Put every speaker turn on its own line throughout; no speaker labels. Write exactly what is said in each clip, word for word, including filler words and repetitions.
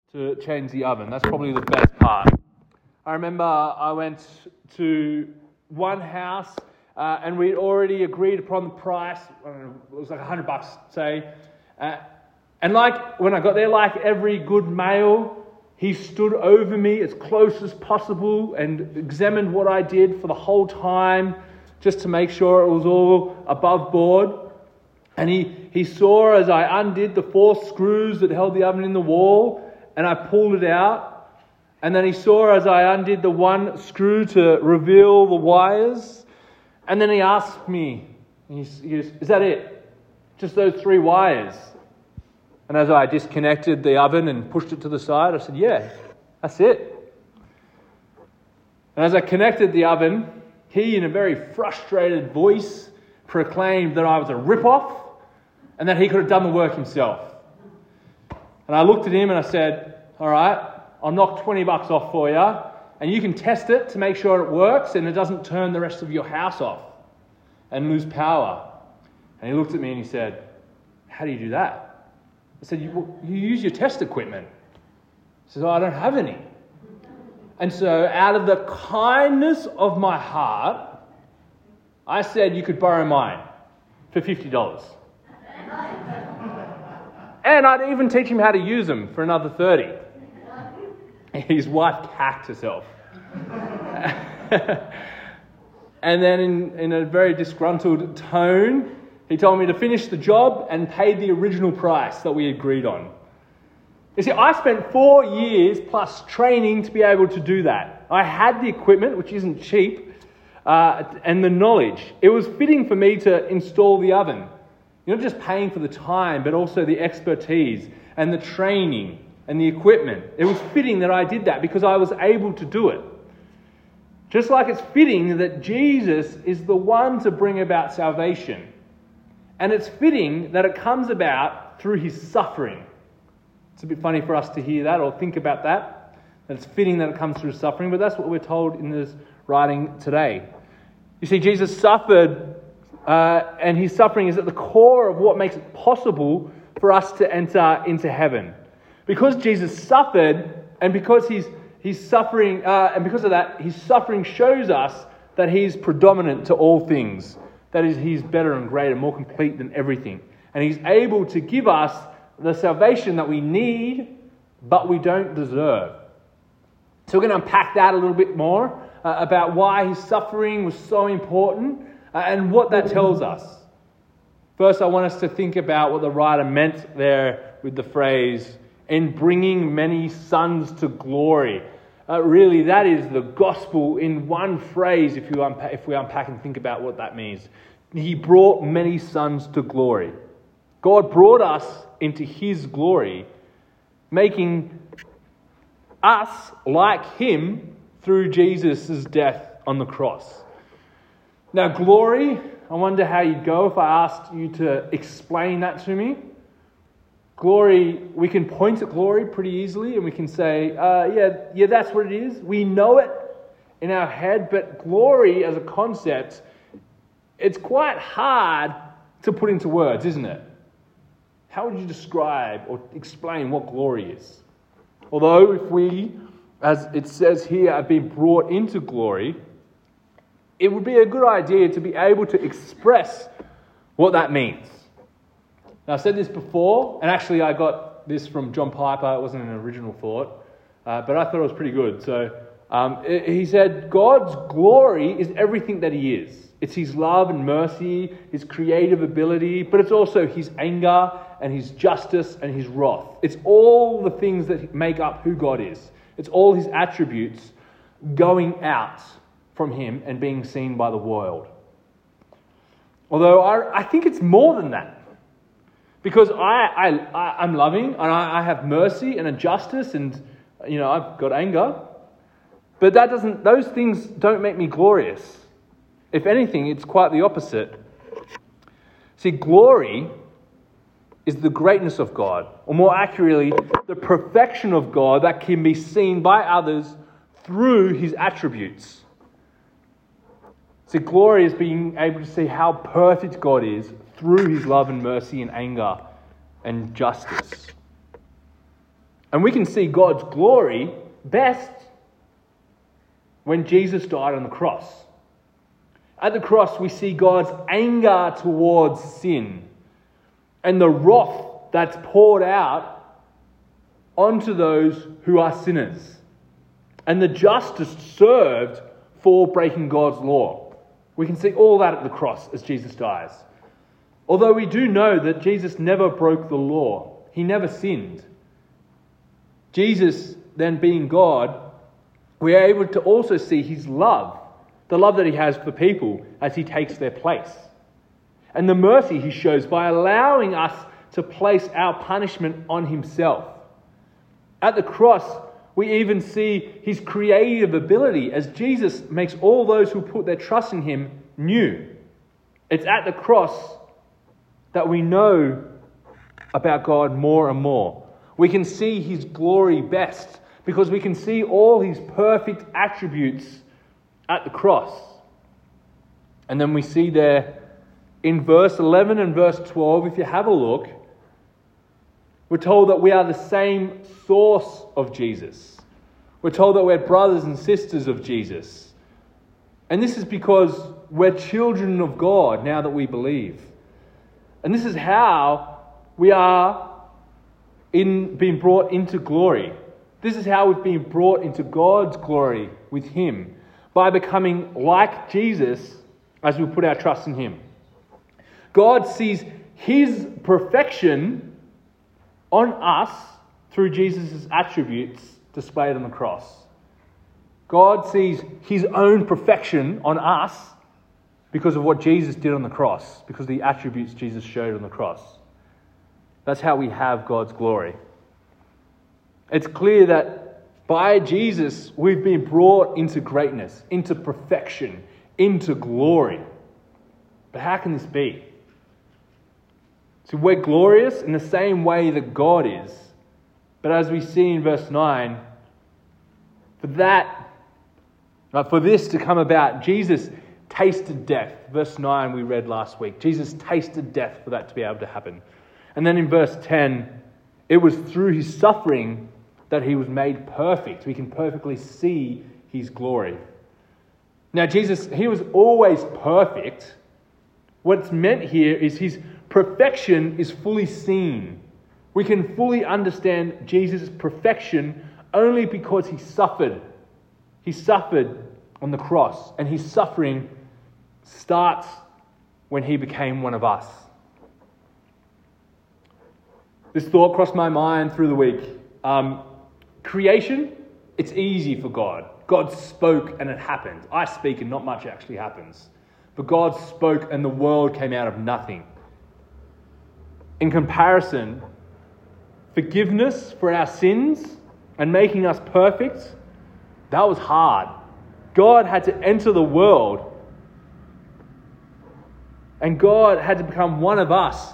to change the oven. That's probably the best part. I remember I went to one house uh, and we'd already agreed upon the price. I don't know, it was like a hundred bucks, say. Uh, and like when I got there, like every good male, he stood over me as close as possible and examined what I did for the whole time, just to make sure it was all above board. And he, he saw as I undid the four screws that held the oven in the wall, and I pulled it out. And then he saw as I undid the one screw to reveal the wires. And then he asked me, he goes, "Is that it? Just those three wires?" And as I disconnected the oven and pushed it to the side, I said, "Yeah, that's it." And as I connected the oven, he, in a very frustrated voice, proclaimed that I was a rip-off and that he could have done the work himself. And I looked at him and I said, "All right, I'll knock twenty bucks off for you, and you can test it to make sure it works and it doesn't turn the rest of your house off and lose power." And he looked at me and he said, "How do you do that?" I said, you, you use your test equipment." He said, "Oh, I don't have any." And so out of the kindness of my heart, I said, "You could borrow mine for fifty dollars. And I'd even teach him how to use them for another thirty dollars. His wife cacked herself. And then in, in a very disgruntled tone, he told me to finish the job and pay the original price that we agreed on. You see, I spent four years plus training to be able to do that. I had the equipment, which isn't cheap, uh, and the knowledge. It was fitting for me to install the oven. You're not just paying for the time, but also the expertise and the training and the equipment. It was fitting that I did that because I was able to do it. Just like it's fitting that Jesus is the one to bring about salvation. And it's fitting that it comes about through his suffering. It's a bit funny for us to hear that or think about that. That it's fitting that it comes through suffering, but that's what we're told in this writing today. You see, Jesus suffered, uh, and his suffering is at the core of what makes it possible for us to enter into heaven. Because Jesus suffered, and because he's he's suffering, uh, and because of that, his suffering shows us that he's predominant to all things. That is, he's better and greater, more complete than everything. And he's able to give us the salvation that we need, but we don't deserve. So we're going to unpack that a little bit more, uh, about why his suffering was so important, uh, and what that tells us. First, I want us to think about what the writer meant there with the phrase, "in bringing many sons to glory." Uh, really, that is the gospel in one phrase if, you unpa- if we unpack and think about what that means. He brought many sons to glory. God brought us into his glory, making us like him through Jesus' death on the cross. Now, glory, I wonder how you'd go if I asked you to explain that to me. Glory, we can point at glory pretty easily and we can say, uh, yeah, yeah, that's what it is. We know it in our head, but glory as a concept, it's quite hard to put into words, isn't it? How would you describe or explain what glory is? Although if we, as it says here, have been brought into glory, it would be a good idea to be able to express what that means. Now, I've said this before, and actually I got this from John Piper. It wasn't an original thought, uh, but I thought it was pretty good. So um, it, he said, God's glory is everything that he is. It's his love and mercy, his creative ability, but it's also his anger and his justice and his wrath. It's all the things that make up who God is. It's all his attributes going out from him and being seen by the world. Although I, I think it's more than that. Because I, I, I'm loving and I, I have mercy and a justice and, you know, I've got anger. But that doesn't; those things don't make me glorious. If anything, it's quite the opposite. See, glory is the greatness of God, or more accurately, the perfection of God that can be seen by others through his attributes. See, glory is being able to see how perfect God is through his love and mercy and anger and justice. And we can see God's glory best when Jesus died on the cross. At the cross, we see God's anger towards sin and the wrath that's poured out onto those who are sinners, and the justice served for breaking God's law. We can see all that at the cross as Jesus dies. Although we do know that Jesus never broke the law. He never sinned. Jesus, then being God, we are able to also see his love, the love that he has for people as he takes their place, and the mercy he shows by allowing us to place our punishment on himself. At the cross, we even see his creative ability as Jesus makes all those who put their trust in him new. It's at the cross that we know about God more and more. We can see his glory best because we can see all his perfect attributes at the cross. And then we see there in verse eleven and verse twelve, if you have a look, we're told that we are the same source of Jesus. We're told that we're brothers and sisters of Jesus. And this is because we're children of God now that we believe. And this is how we are in being brought into glory. This is how we've been brought into God's glory with him, by becoming like Jesus as we put our trust in him. God sees his perfection on us through Jesus' attributes displayed on the cross. God sees his own perfection on us because of what Jesus did on the cross, because of the attributes Jesus showed on the cross. That's how we have God's glory. It's clear that by Jesus, we've been brought into greatness, into perfection, into glory. But how can this be? So we're glorious in the same way that God is. But as we see in verse nine, for that, uh, for this to come about, Jesus tasted death. Verse nine we read last week. Jesus tasted death for that to be able to happen. And then in verse ten, it was through his suffering that he was made perfect. We can perfectly see his glory. Now Jesus, he was always perfect. What's meant here is his perfection is fully seen. We can fully understand Jesus' perfection only because he suffered. He suffered on the cross, and his suffering starts when he became one of us. This thought crossed my mind through the week. Um, creation, it's easy for God. God spoke and it happened. I speak and not much actually happens. But God spoke and the world came out of nothing. In comparison, forgiveness for our sins and making us perfect, that was hard. God had to enter the world, and God had to become one of us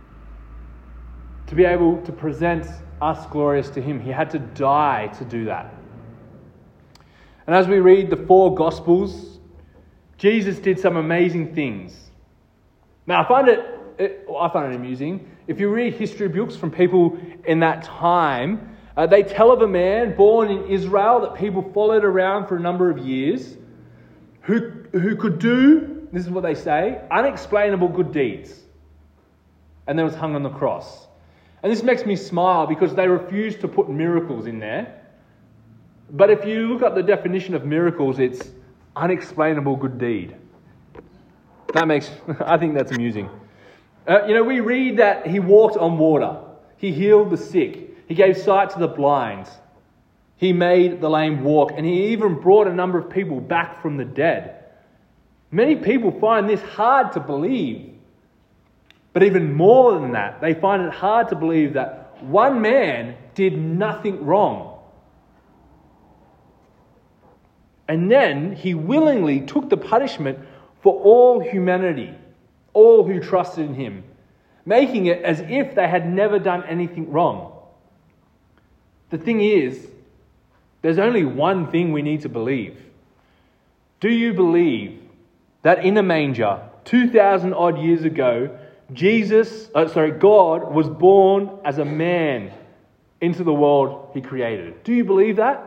to be able to present us glorious to him. He had to die to do that. And as we read the four Gospels, Jesus did some amazing things. Now, I find it, it I find it amusing. If you read history books from people in that time, uh, they tell of a man born in Israel that people followed around for a number of years, who who could do, this is what they say, unexplainable good deeds, and then was hung on the cross. And this makes me smile because they refuse to put miracles in there. But if you look up the definition of miracles, it's unexplainable good deed. That makes, I think that's amusing. Uh, you know, we read that he walked on water. He healed the sick. He gave sight to the blind. He made the lame walk. And he even brought a number of people back from the dead. Many people find this hard to believe. But even more than that, they find it hard to believe that one man did nothing wrong. And then he willingly took the punishment for all humanity, all who trusted in him, making it as if they had never done anything wrong. The thing is, there's only one thing we need to believe. Do you believe that in a manger, two thousand odd years ago, Jesus, uh, sorry, God was born as a man into the world he created. Do you believe that?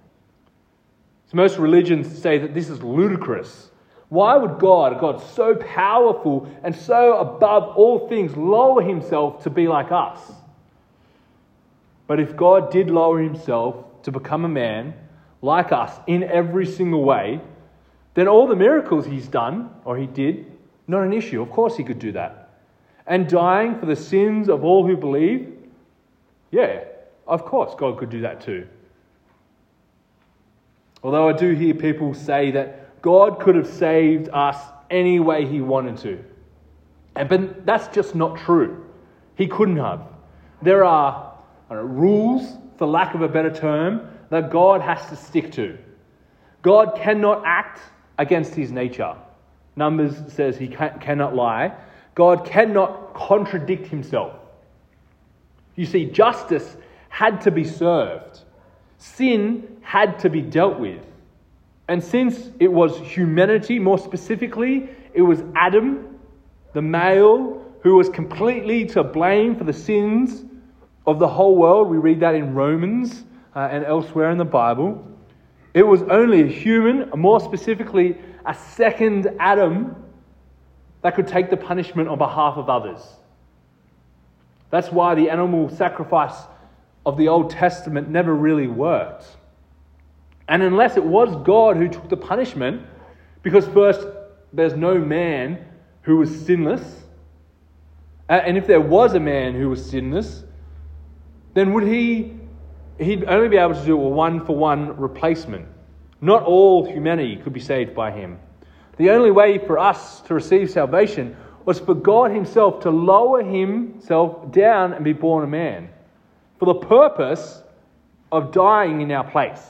So most religions say that this is ludicrous. Why would God, a God so powerful and so above all things, lower himself to be like us? But if God did lower himself to become a man like us in every single way, then all the miracles he's done, or he did, not an issue. Of course he could do that. And dying for the sins of all who believe, yeah, of course God could do that too. Although I do hear people say that God could have saved us any way he wanted to. And but that's just not true. He couldn't have. There are I don't know, rules, for lack of a better term, that God has to stick to. God cannot act against his nature. Numbers says he can, cannot lie. God cannot contradict himself. You see, justice had to be served. Sin had to be dealt with. And since it was humanity, more specifically, it was Adam, the male, who was completely to blame for the sins of the whole world. We read that in Romans uh, and elsewhere in the Bible. It was only a human, more specifically a second Adam, that could take the punishment on behalf of others. That's why the animal sacrifice of the Old Testament never really worked. And unless it was God who took the punishment, because first, there's no man who was sinless, and if there was a man who was sinless, then would he, he'd only be able to do a one-for-one replacement. Not all humanity could be saved by him. The only way for us to receive salvation was for God himself to lower himself down and be born a man, for the purpose of dying in our place.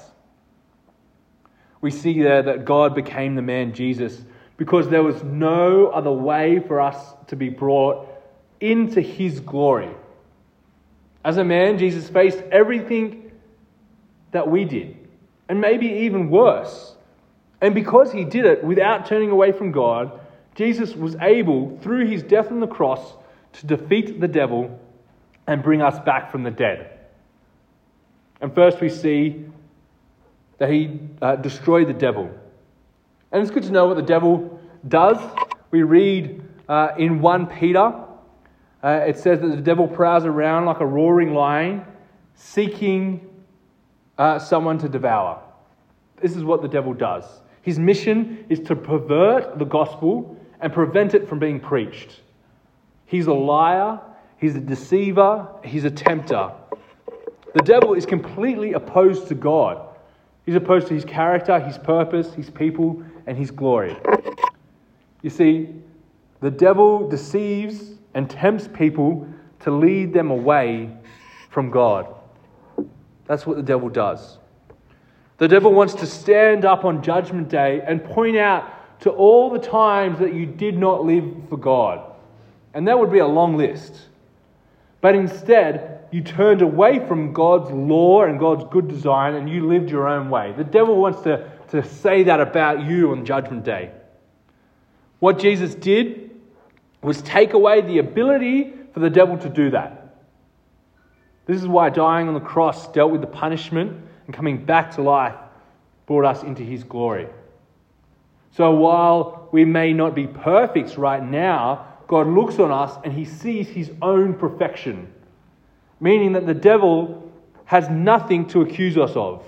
We see there that God became the man Jesus because there was no other way for us to be brought into his glory. As a man, Jesus faced everything that we did, and maybe even worse. And because he did it without turning away from God, Jesus was able, through his death on the cross, to defeat the devil and bring us back from the dead. And first we see that he uh, destroyed the devil. And it's good to know what the devil does. We read uh, in First Peter, uh, it says that the devil prowls around like a roaring lion, seeking uh, someone to devour. This is what the devil does. His mission is to pervert the gospel and prevent it from being preached. He's a liar, he's a deceiver, he's a tempter. The devil is completely opposed to God. He's opposed to his character, his purpose, his people, and his glory. You see, the devil deceives and tempts people to lead them away from God. That's what the devil does. The devil wants to stand up on Judgment Day and point out to all the times that you did not live for God. And that would be a long list. But instead, you turned away from God's law and God's good design and you lived your own way. The devil wants to, to say that about you on Judgment Day. What Jesus did was take away the ability for the devil to do that. This is why dying on the cross dealt with the punishment and coming back to life brought us into his glory. So while we may not be perfect right now, God looks on us and he sees his own perfection, meaning that the devil has nothing to accuse us of.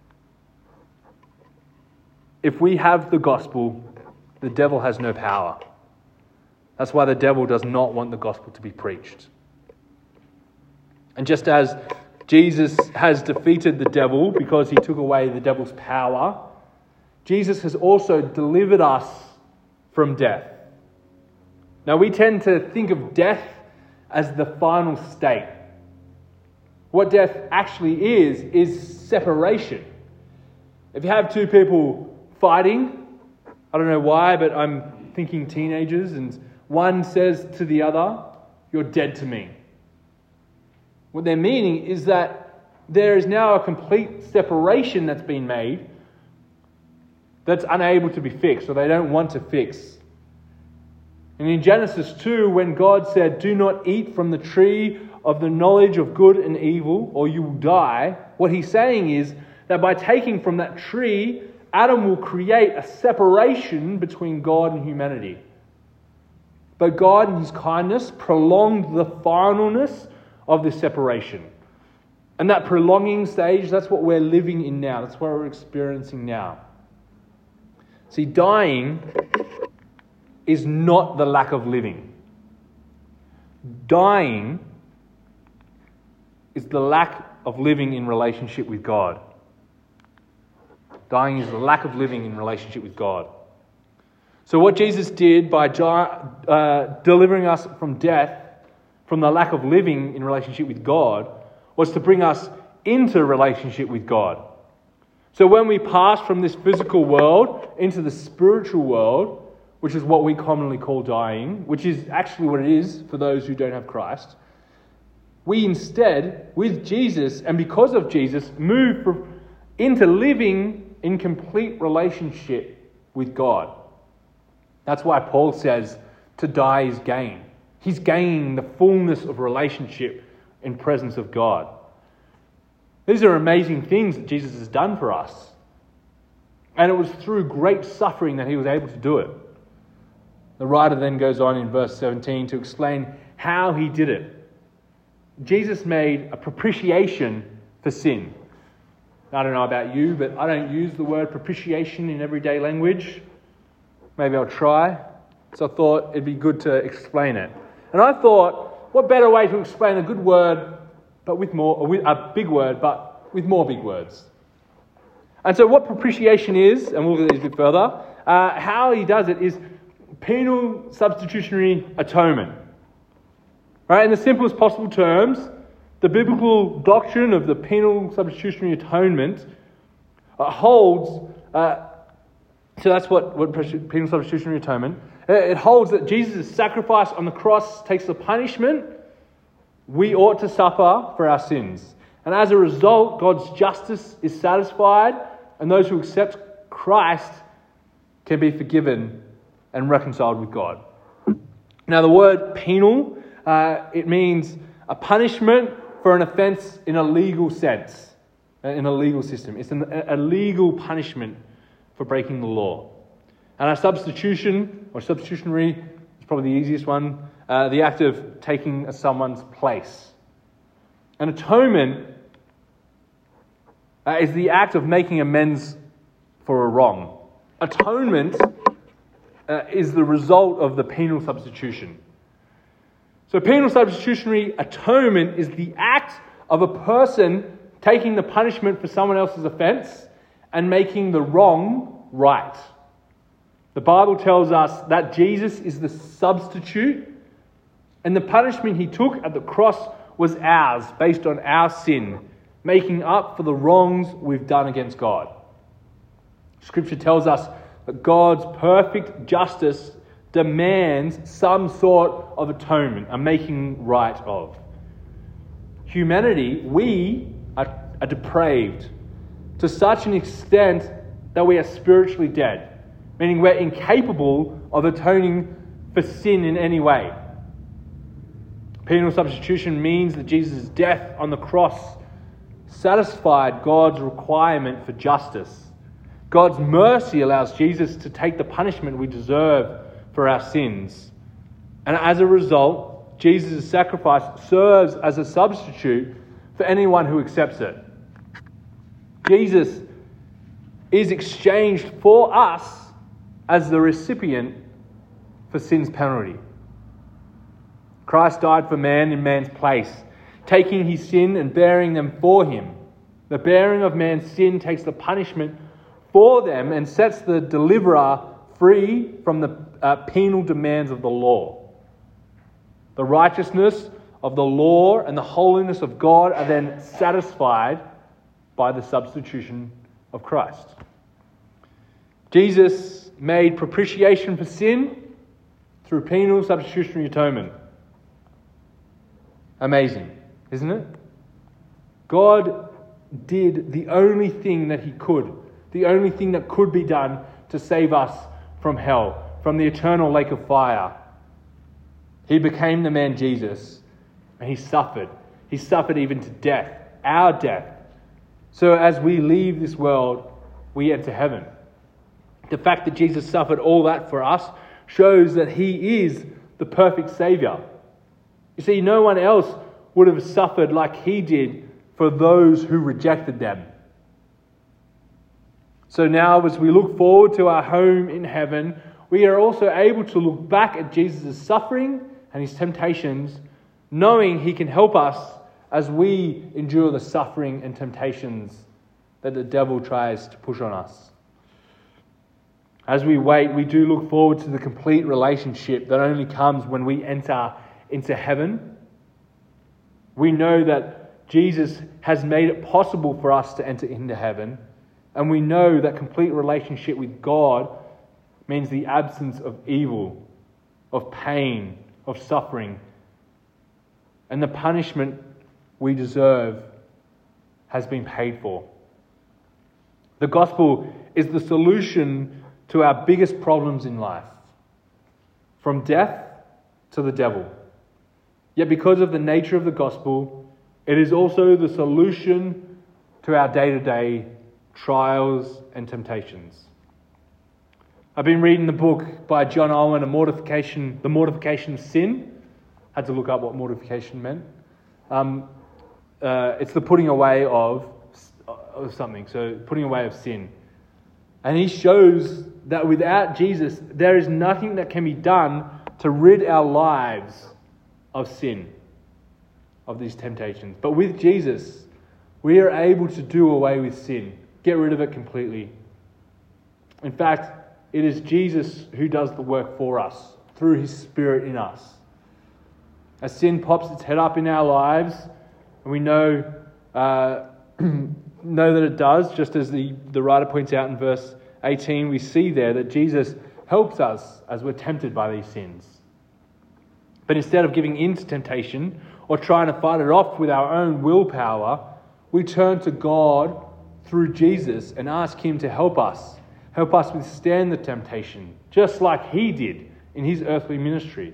If we have the gospel, the devil has no power. That's why the devil does not want the gospel to be preached. And just as Jesus has defeated the devil because he took away the devil's power, Jesus has also delivered us from death. Now, we tend to think of death as the final state. What death actually is, is separation. If you have two people fighting, I don't know why, but I'm thinking teenagers, and one says to the other, "You're dead to me." What they're meaning is that there is now a complete separation that's been made that's unable to be fixed, or they don't want to fix. And in Genesis two, when God said, "Do not eat from the tree of the knowledge of good and evil, or you will die, what he's saying is that by taking from that tree, Adam will create a separation between God and humanity. But God, in his kindness, prolonged the finalness of this separation. And that prolonging stage, that's what we're living in now. That's what we're experiencing now. See, dying is not the lack of living. Dying is the lack of living in relationship with God. Dying is the lack of living in relationship with God. So what Jesus did by uh, delivering us from death, from the lack of living in relationship with God, was to bring us into relationship with God. So when we pass from this physical world into the spiritual world, which is what we commonly call dying, which is actually what it is for those who don't have Christ, we instead, with Jesus and because of Jesus, move from, into living in complete relationship with God. That's why Paul says to die is gain. He's gaining the fullness of relationship in presence of God. These are amazing things that Jesus has done for us. And it was through great suffering that he was able to do it. The writer then goes on in verse seventeen to explain how he did it. Jesus made a propitiation for sin. I don't know about you, but I don't use the word propitiation in everyday language. Maybe I'll try. So I thought it'd be good to explain it. And I thought, what better way to explain a good word, but with more, or with a big word, but with more big words. And so what propitiation is, and we'll look at this a bit further, uh, how he does it is penal substitutionary atonement. Right? In the simplest possible terms, the biblical doctrine of the penal substitutionary atonement uh, holds, uh, so that's what, what penal substitutionary atonement, it holds that Jesus' sacrifice on the cross takes the punishment we ought to suffer for our sins. And as a result, God's justice is satisfied, and those who accept Christ can be forgiven and reconciled with God. Now, the word penal, uh, it means a punishment for an offence in a legal sense, in a legal system. It's an, a legal punishment for breaking the law. And a substitution, or substitutionary, is probably the easiest one, uh, the act of taking someone's place. An atonement uh, is the act of making amends for a wrong. Atonement uh, is the result of the penal substitution. So penal substitutionary atonement is the act of a person taking the punishment for someone else's offence and making the wrong right. The Bible tells us that Jesus is the substitute, and the punishment he took at the cross was ours, based on our sin, making up for the wrongs we've done against God. Scripture tells us that God's perfect justice demands some sort of atonement, a making right of. Humanity, we are, are depraved to such an extent that we are spiritually dead, meaning we're incapable of atoning for sin in any way. Penal substitution means that Jesus' death on the cross satisfied God's requirement for justice. God's mercy allows Jesus to take the punishment we deserve for our sins. And as a result, Jesus' sacrifice serves as a substitute for anyone who accepts it. Jesus is exchanged for us as the recipient for sin's penalty. Christ died for man in man's place, taking his sin and bearing them for him. The bearing of man's sin takes the punishment for them and sets the deliverer free from the uh, penal demands of the law. The righteousness of the law and the holiness of God are then satisfied by the substitution of Christ. Jesus made propitiation for sin through penal substitutionary atonement. Amazing, isn't it? God did the only thing that he could, the only thing that could be done to save us from hell, from the eternal lake of fire. He became the man Jesus, and he suffered. He suffered even to death, our death. So as we leave this world, we enter heaven. The fact that Jesus suffered all that for us shows that he is the perfect Saviour. You see, no one else would have suffered like he did for those who rejected them. So now as we look forward to our home in heaven, we are also able to look back at Jesus' suffering and his temptations, knowing he can help us as we endure the suffering and temptations that the devil tries to push on us. As we wait, we do look forward to the complete relationship that only comes when we enter into heaven. We know that Jesus has made it possible for us to enter into heaven, and we know that complete relationship with God means the absence of evil, of pain, of suffering, and the punishment we deserve has been paid for. The gospel is the solution to our biggest problems in life, from death to the devil. Yet because of the nature of the gospel, it is also the solution to our day-to-day trials and temptations. I've been reading the book by John Owen, a mortification, The Mortification of Sin. I had to look up what mortification meant. Um, uh, it's the putting away of, of something, so putting away of sin. And he shows that without Jesus, there is nothing that can be done to rid our lives of sin, of these temptations. But with Jesus, we are able to do away with sin, get rid of it completely. In fact, it is Jesus who does the work for us, through his Spirit in us. As sin pops its head up in our lives, and we know uh, know that it does, just as the, the writer points out in verse eighteen, we see there that Jesus helps us as we're tempted by these sins. But instead of giving in to temptation or trying to fight it off with our own willpower, we turn to God through Jesus and ask him to help us, help us withstand the temptation, just like he did in his earthly ministry.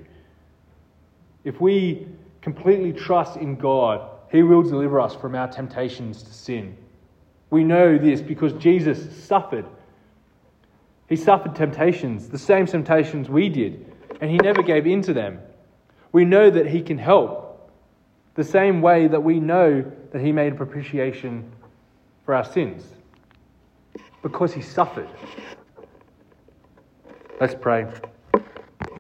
If we completely trust in God, he will deliver us from our temptations to sin. We know this because Jesus suffered. He suffered temptations, the same temptations we did, and he never gave in to them. We know that he can help, the same way that we know that he made a propitiation for our sins, because he suffered. Let's pray.